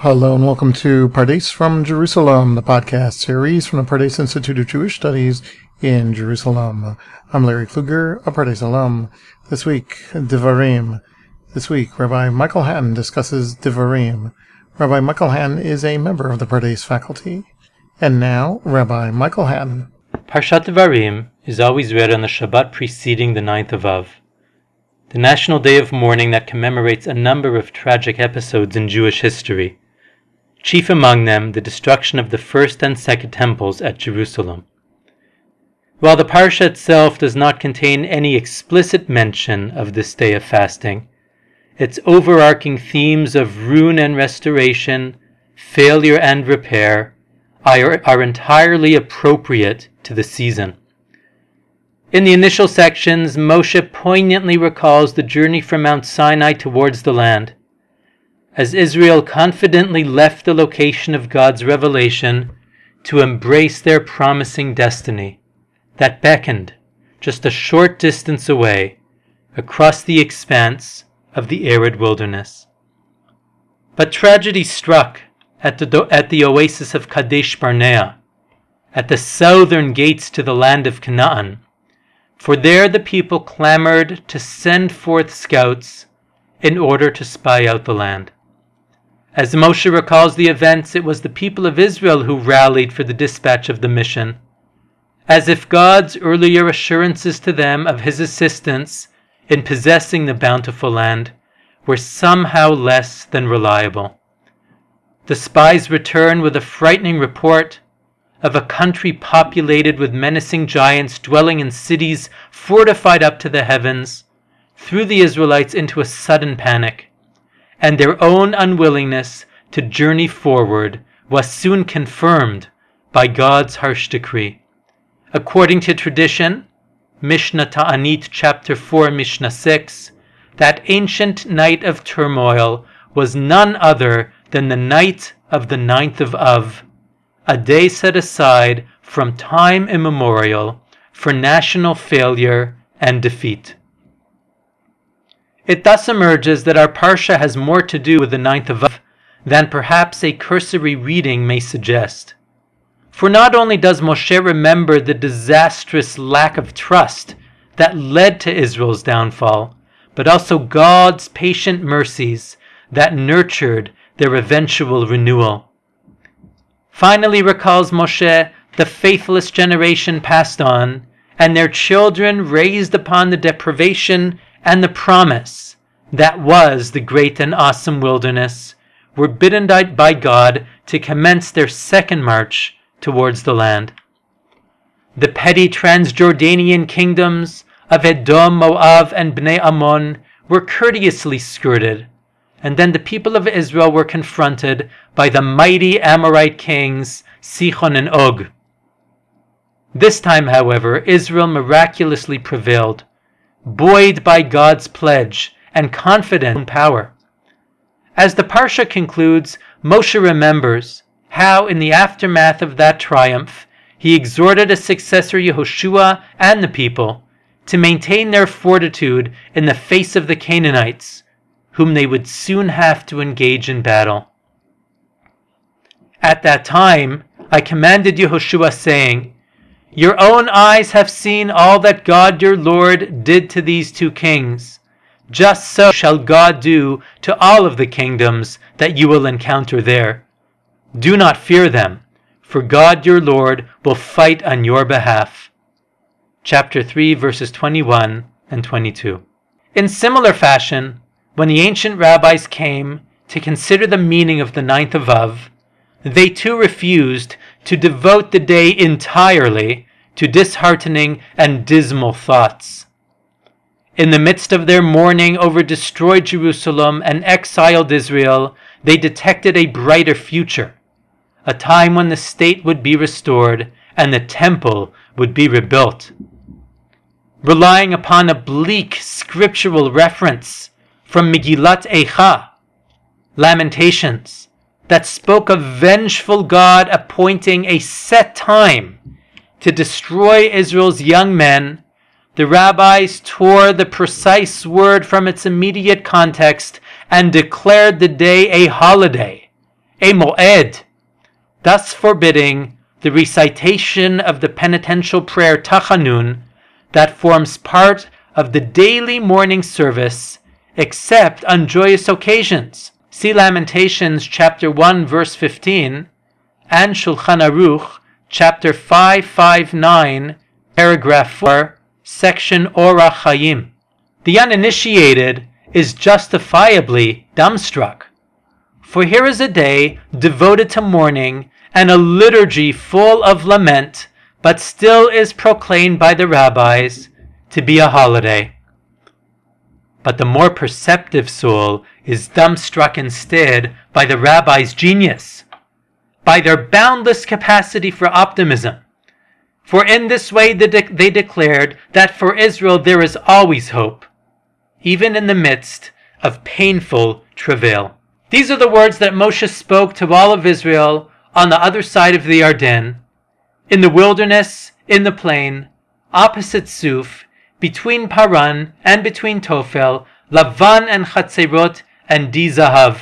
Hello and welcome to Pardes from Jerusalem, the podcast series from the Pardes Institute of Jewish Studies in Jerusalem. I'm Larry Kluger, a Pardes alum. This week, Devarim. This week, Rabbi Michael Hatton discusses Devarim. Rabbi Michael Hatton is a member of the Pardes faculty. And now, Rabbi Michael Hatton. Parshat Devarim is always read on the Shabbat preceding the 9th of Av, the national day of mourning that commemorates a number of tragic episodes in Jewish history. Chief among them, the destruction of the first and second temples at Jerusalem. While the parsha itself does not contain any explicit mention of this day of fasting, its overarching themes of ruin and restoration, failure and repair, are entirely appropriate to the season. In the initial sections, Moshe poignantly recalls the journey from Mount Sinai towards the land. As Israel confidently left the location of God's revelation to embrace their promising destiny that beckoned just a short distance away across the expanse of the arid wilderness. But tragedy struck at the oasis of Kadesh Barnea, at the southern gates to the land of Canaan, for there the people clamored to send forth scouts in order to spy out the land. As Moshe recalls the events, it was the people of Israel who rallied for the dispatch of the mission, as if God's earlier assurances to them of his assistance in possessing the bountiful land were somehow less than reliable. The spies return with a frightening report of a country populated with menacing giants dwelling in cities fortified up to the heavens, threw the Israelites into a sudden panic, and their own unwillingness to journey forward was soon confirmed by God's harsh decree. According to tradition, Mishnah Ta'anit, chapter 4, Mishnah 6, that ancient night of turmoil was none other than the night of the 9th of Av, a day set aside from time immemorial for national failure and defeat. It thus emerges that our parsha has more to do with the 9th of Av than perhaps a cursory reading may suggest. For not only does Moshe remember the disastrous lack of trust that led to Israel's downfall, but also God's patient mercies that nurtured their eventual renewal. Finally recalls Moshe the faithless generation passed on, and their children raised upon the deprivation and the promise that was the great and awesome wilderness, were bidden by God to commence their second march towards the land. The petty Transjordanian kingdoms of Edom, Moab, and Bnei Ammon were courteously skirted, and then the people of Israel were confronted by the mighty Amorite kings Sichon and Og. This time, however, Israel miraculously prevailed, buoyed by God's pledge and confident in power. As the parsha concludes, Moshe remembers how, in the aftermath of that triumph, he exhorted his successor Yehoshua and the people to maintain their fortitude in the face of the Canaanites, whom they would soon have to engage in battle. At that time, I commanded Yehoshua, saying, "Your own eyes have seen all that God your Lord did to these two kings. Just so shall God do to all of the kingdoms that you will encounter there. Do not fear them, for God your Lord will fight on your behalf." Chapter 3, verses 21 and 22. In similar fashion, when the ancient rabbis came to consider the meaning of the 9th of Av, they too refused to devote the day entirely to disheartening and dismal thoughts. In the midst of their mourning over destroyed Jerusalem and exiled Israel, they detected a brighter future, a time when the state would be restored and the temple would be rebuilt. Relying upon a bleak scriptural reference from Megillat Eicha, Lamentations, that spoke of vengeful God appointing a set time to destroy Israel's young men, the rabbis tore the precise word from its immediate context and declared the day a holiday a moed, thus forbidding the recitation of the penitential prayer Tachanun that forms part of the daily morning service except on joyous occasions. See Lamentations chapter 1 verse 15 and Shulchan Aruch chapter 559 paragraph 4 section Orach Chaim. The uninitiated is justifiably dumbstruck. For here is a day devoted to mourning and a liturgy full of lament, but still is proclaimed by the rabbis to be a holiday. But the more perceptive soul is dumbstruck instead by the rabbis' genius, by their boundless capacity for optimism. For in this way they declared that for Israel there is always hope, even in the midst of painful travail. These are the words that Moshe spoke to all of Israel on the other side of the Yarden, in the wilderness, in the plain, opposite Suf, between Paran and between Tofel, Lavan and Chatzerot and Di Zahav.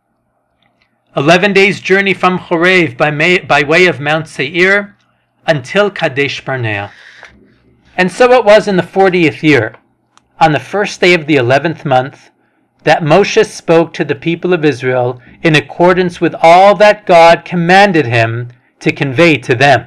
11 days' journey from Chorev by way of Mount Seir until Kadesh Barnea. And so it was in the 40th year, on the first day of the 11th month, that Moshe spoke to the people of Israel in accordance with all that God commanded him to convey to them.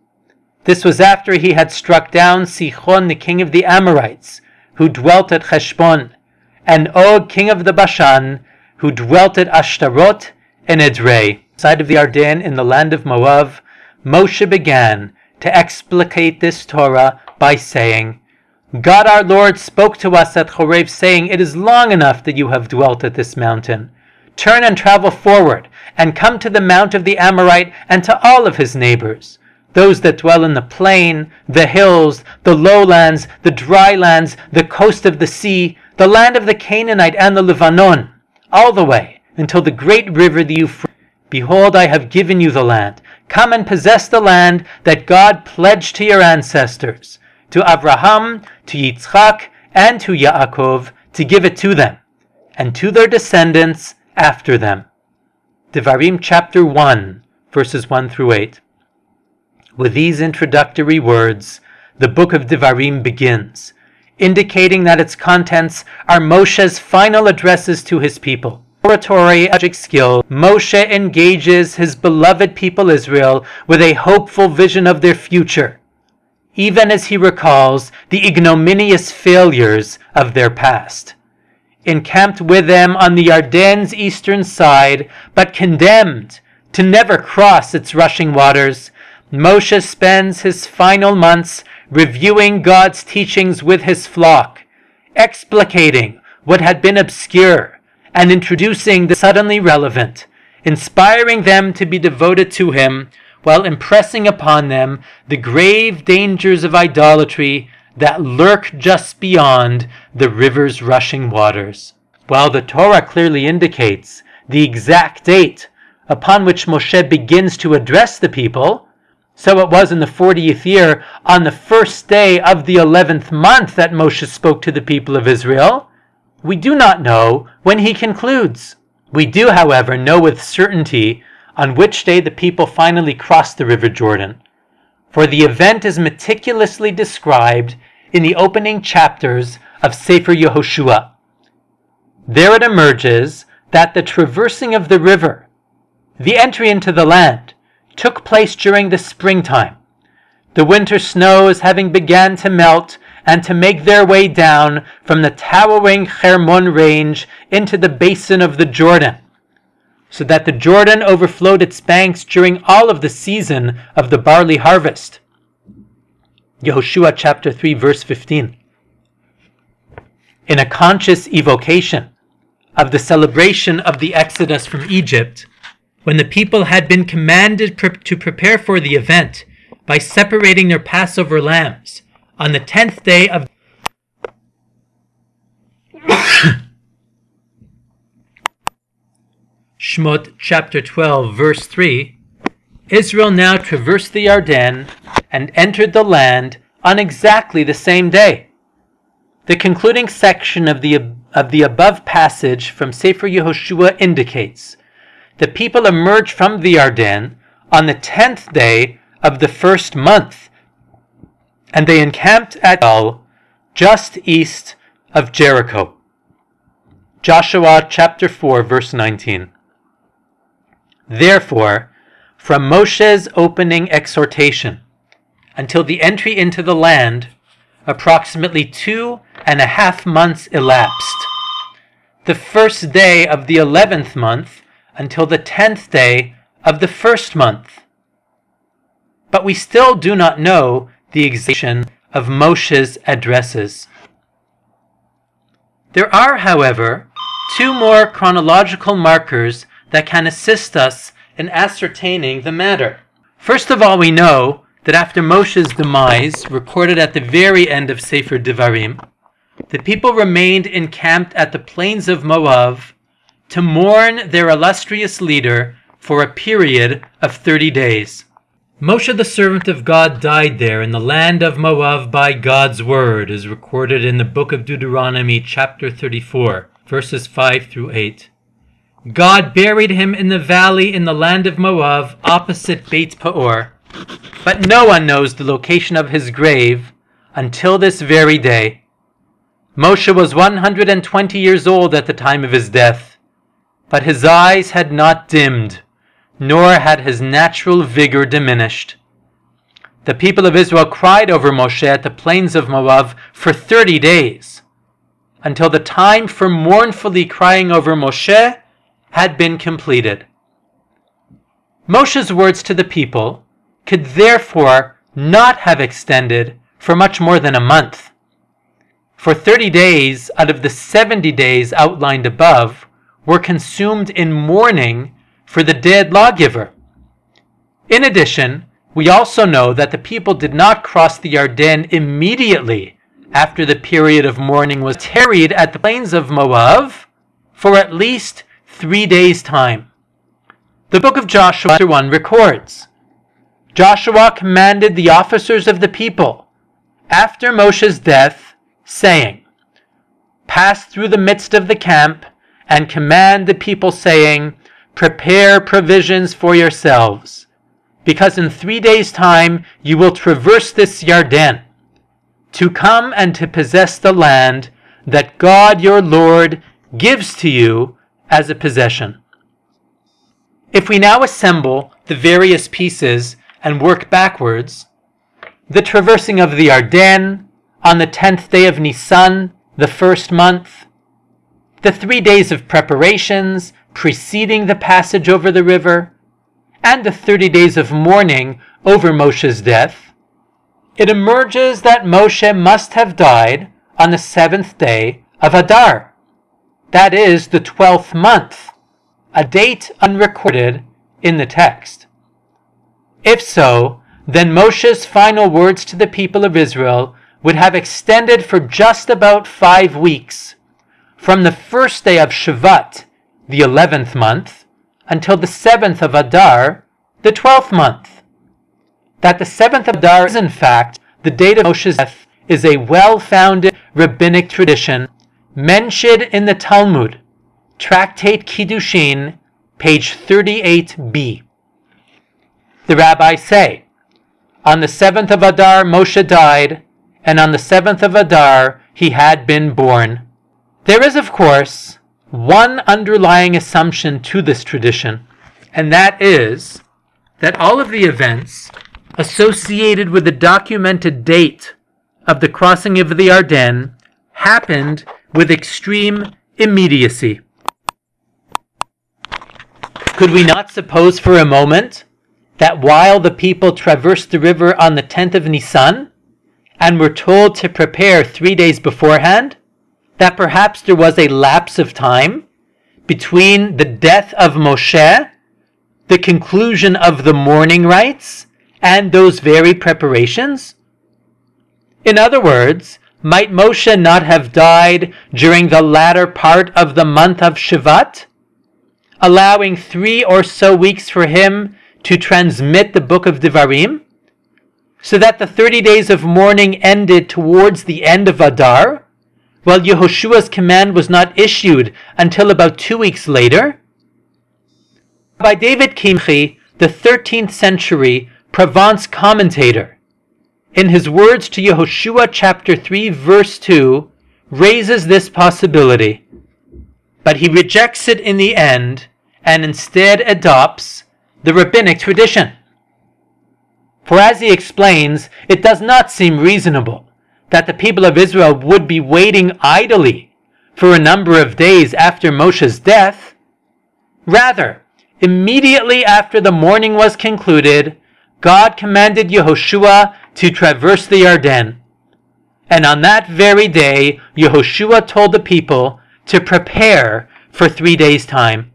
This was after he had struck down Sichon, the king of the Amorites, who dwelt at Heshbon, and Og, king of the Bashan, who dwelt at Ashtarot and Edrei. Side of the Yarden in the land of Moab, Moshe began to explicate this Torah by saying, God our Lord spoke to us at Chorev, saying, it is long enough that you have dwelt at this mountain. Turn and travel forward, and come to the mount of the Amorite and to all of his neighbors, those that dwell in the plain, the hills, the lowlands, the dry lands, the coast of the sea, the land of the Canaanite and the Lebanon, all the way until the great river the Euphrates. Behold, I have given you the land. Come and possess the land that God pledged to your ancestors, to Abraham, to Yitzchak, and to Yaakov, to give it to them, and to their descendants after them. Devarim chapter 1, verses 1 through 8. With these introductory words, the book of Devarim begins, indicating that its contents are Moshe's final addresses to his people. Oratory and skill, Moshe engages his beloved people Israel with a hopeful vision of their future, even as he recalls the ignominious failures of their past. Encamped with them on the Yarden's eastern side, but condemned to never cross its rushing waters, Moshe spends his final months reviewing God's teachings with his flock, explicating what had been obscure and introducing the suddenly relevant, inspiring them to be devoted to him while impressing upon them the grave dangers of idolatry that lurk just beyond the river's rushing waters. While the Torah clearly indicates the exact date upon which Moshe begins to address the people, so it was in the 40th year, on the first day of the 11th month that Moshe spoke to the people of Israel, we do not know when he concludes. We do, however, know with certainty on which day the people finally crossed the river Jordan, for the event is meticulously described in the opening chapters of Sefer Yehoshua. There it emerges that the traversing of the river, the entry into the land, took place during the springtime, the winter snows having begun to melt and to make their way down from the towering Hermon range into the basin of the Jordan, so that the Jordan overflowed its banks during all of the season of the barley harvest. Yehoshua chapter 3 verse 15. In a conscious evocation of the celebration of the Exodus from Egypt, when the people had been commanded to prepare for the event by separating their Passover lambs on the 10th day of Shmot chapter 12 verse 3, Israel now traversed the Yarden and entered the land on exactly the same day. The concluding section of the above passage from Sefer Yehoshua indicates the people emerged from the Yarden on the 10th day of the first month, and they encamped at El, just east of Jericho. Joshua chapter 4, verse 19. Therefore, from Moshe's opening exhortation until the entry into the land, approximately 2.5 months elapsed. The first day of the 11th month until the 10th day of the first month. But we still do not know the exact of Moshe's addresses. There are, however, two more chronological markers that can assist us in ascertaining the matter. First of all, we know that after Moshe's demise, recorded at the very end of Sefer Devarim, the people remained encamped at the plains of Moab to mourn their illustrious leader for a period of 30 days. Moshe, the servant of God, died there in the land of Moab by God's word, as recorded in the book of Deuteronomy chapter 34, verses 5 through 8. God buried him in the valley in the land of Moab opposite Beit Peor, but no one knows the location of his grave until this very day. Moshe was 120 years old at the time of his death, but his eyes had not dimmed, nor had his natural vigor diminished. The people of Israel cried over Moshe at the plains of Moab for 30 days, until the time for mournfully crying over Moshe had been completed. Moshe's words to the people could therefore not have extended for much more than a month. For 30 days out of the 70 days outlined above were consumed in mourning for the dead lawgiver. In addition, we also know that the people did not cross the Yarden immediately after the period of mourning was tarried at the plains of Moab for at least 3 days' time. The book of Joshua chapter 1 records, Joshua commanded the officers of the people after Moshe's death, saying, pass through the midst of the camp and command the people, saying, prepare provisions for yourselves, because in 3 days' time you will traverse this Yarden, to come and to possess the land that God your Lord gives to you as a possession. If we now assemble the various pieces and work backwards, the traversing of the Yarden on the 10th day of Nisan, the first month, the 3 days of preparations preceding the passage over the river, and the 30 days of mourning over Moshe's death, it emerges that Moshe must have died on the 7th day of Adar, that is, the 12th month, a date unrecorded in the text. If so, then Moshe's final words to the people of Israel would have extended for just about 5 weeks, from the first day of Shevat, the 11th month, until the 7th of Adar, the 12th month. That the 7th of Adar is in fact the date of Moshe's death is a well-founded rabbinic tradition mentioned in the Talmud, Tractate Kiddushin, page 38b. The rabbis say, on the 7th of Adar Moshe died, and on the 7th of Adar he had been born. There is, of course, one underlying assumption to this tradition, and that is that all of the events associated with the documented date of the crossing of the Yarden happened with extreme immediacy. Could we not suppose for a moment that while the people traversed the river on the 10th of Nisan and were told to prepare 3 days beforehand, that perhaps there was a lapse of time between the death of Moshe, the conclusion of the mourning rites, and those very preparations? In other words, might Moshe not have died during the latter part of the month of Shevat, allowing 3 or so weeks for him to transmit the book of Devarim, so that the 30 days of mourning ended towards the end of Adar, while Yehoshua's command was not issued until about 2 weeks later? By David Kimchi, the 13th century Provence commentator, in his words to Yehoshua chapter 3 verse 2, raises this possibility, but he rejects it in the end and instead adopts the rabbinic tradition. For as he explains, it does not seem reasonable that the people of Israel would be waiting idly for a number of days after Moshe's death. Rather, immediately after the mourning was concluded, God commanded Yehoshua to traverse the Yarden. And on that very day, Yehoshua told the people to prepare for 3 days' time.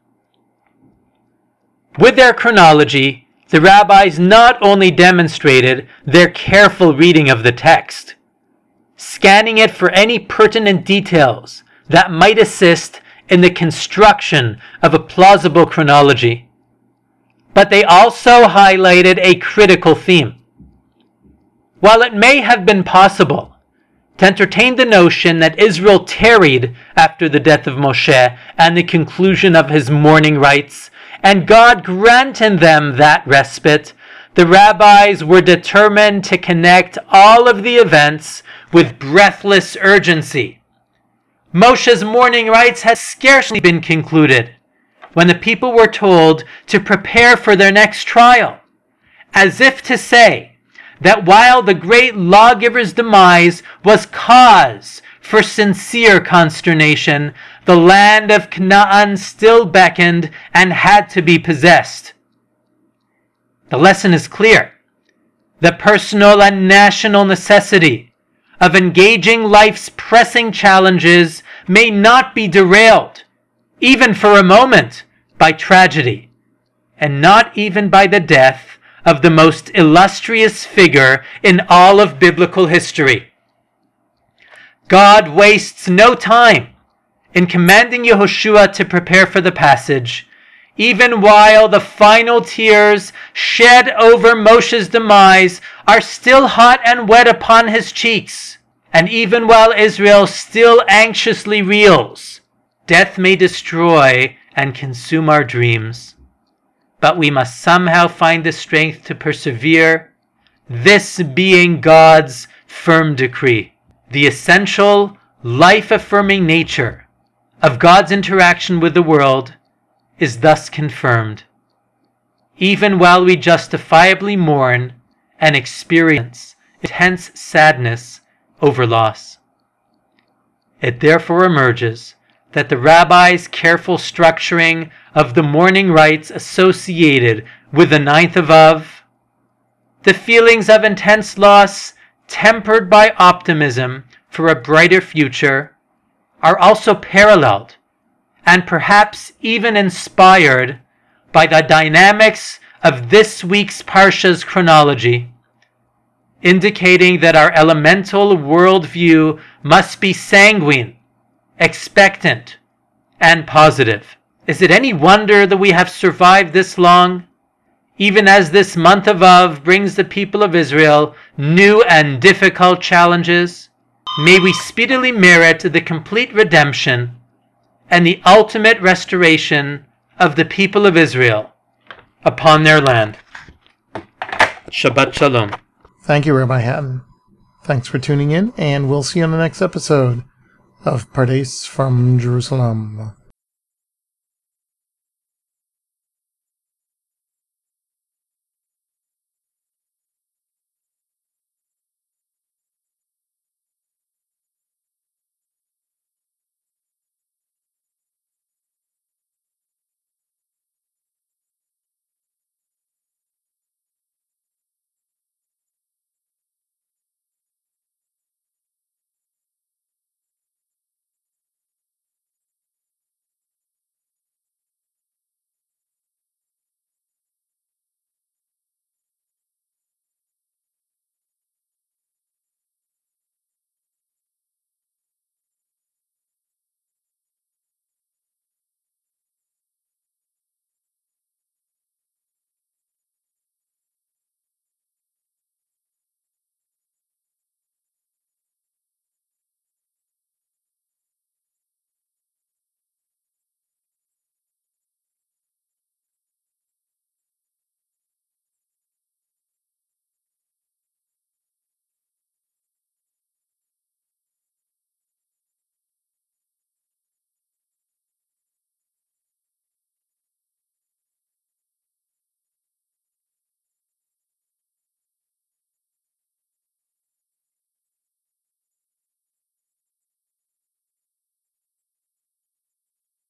With their chronology, the rabbis not only demonstrated their careful reading of the text, scanning it for any pertinent details that might assist in the construction of a plausible chronology, but they also highlighted a critical theme. While it may have been possible to entertain the notion that Israel tarried after the death of Moshe and the conclusion of his mourning rites, and God granted them that respite, the rabbis were determined to connect all of the events with breathless urgency. Moshe's mourning rites had scarcely been concluded when the people were told to prepare for their next trial, as if to say that while the great lawgiver's demise was cause for sincere consternation, the land of Canaan still beckoned and had to be possessed. The lesson is clear. The personal and national necessity of engaging life's pressing challenges may not be derailed, even for a moment, by tragedy, and not even by the death of the most illustrious figure in all of biblical history. God wastes no time in commanding Yehoshua to prepare for the passage, even while the final tears shed over Moshe's demise are still hot and wet upon his cheeks, and even while Israel still anxiously reels. Death may destroy and consume our dreams, but we must somehow find the strength to persevere, this being God's firm decree. The essential, life-affirming nature of God's interaction with the world is thus confirmed, even while we justifiably mourn and experience intense sadness over loss. It therefore emerges that the rabbis' careful structuring of the mourning rites associated with the 9th of Av, the feelings of intense loss tempered by optimism for a brighter future, are also paralleled and perhaps even inspired by the dynamics of this week's Parsha's chronology, indicating that our elemental worldview must be sanguine, expectant, and positive. Is it any wonder that we have survived this long, even as this month of Av brings the people of Israel new and difficult challenges? May we speedily merit the complete redemption and the ultimate restoration of the people of Israel upon their land. Shabbat Shalom. Thank you, Rabbi Hatton. Thanks for tuning in, and we'll see you on the next episode of Pardes from Jerusalem.